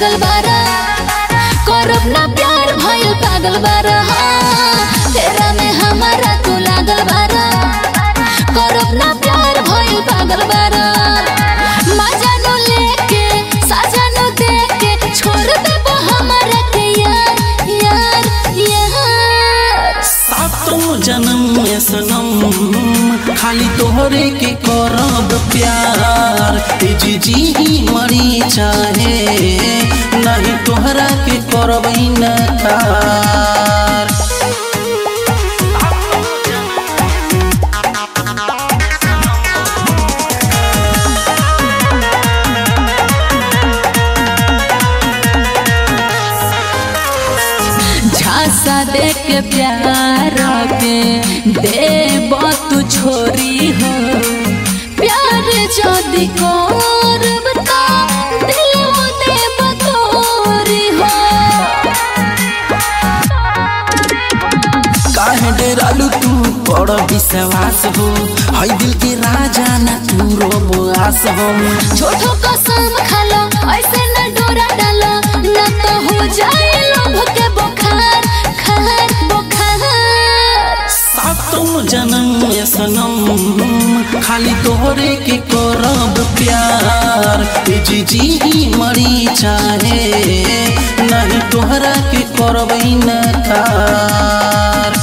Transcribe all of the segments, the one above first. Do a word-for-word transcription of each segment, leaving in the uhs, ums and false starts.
लागल बारा करब ना प्यार भइल पागल बारा तेरा में हमारा तू लागल बारा करब ना प्यार भइल पागल बारा मजानो लेके सजानो देके छोड़ देबो हमारा के यार यार यार सातों जन्म में सनम खाली तोहरे के करब प्यार जी जी मरी चाहे नहीं तोहरा के करब इनकार। झांसा दे के प्यार के देब तू छोरी हो प्यार जदि करब त दिल देब तोरी हो काहे डेरालू तू बड़ विश्वास हो हई दिल के राजा ना तू रोबोआस हो छोटो कसम खालो ऐसे न डोरा डालो न तो हो जाए लोभ के बुखार खार बुखार। सातों जन्म में सनम खाली तोहरे के करब प्यार जी जी मरी चाहे नहीं तोहरा के करब इनकार।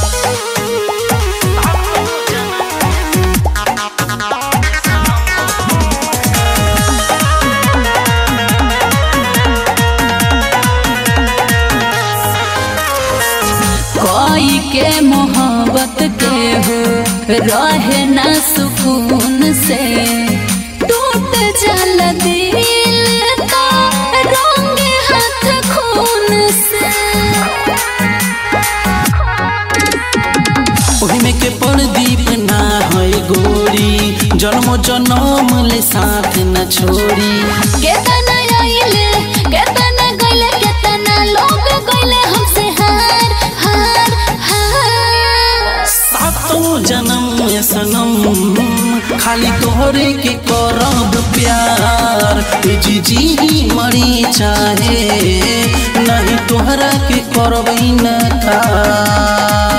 कोई के मोहब्बत के हो रहे ना सुकून से टूट जल दिल का रंग हाथ खून से ओहिमे के प्रदीप ना है गोरी जन्म जन्म ले साथ न छोड़ी केतना आइले केतना गइले केतना लोग गइले हमसे हार हार हार। सातों जन्म में सनम खाली तोहरे के करब प्यार जी जी मरी चाहे नहीं तोहरा के करब इनकार।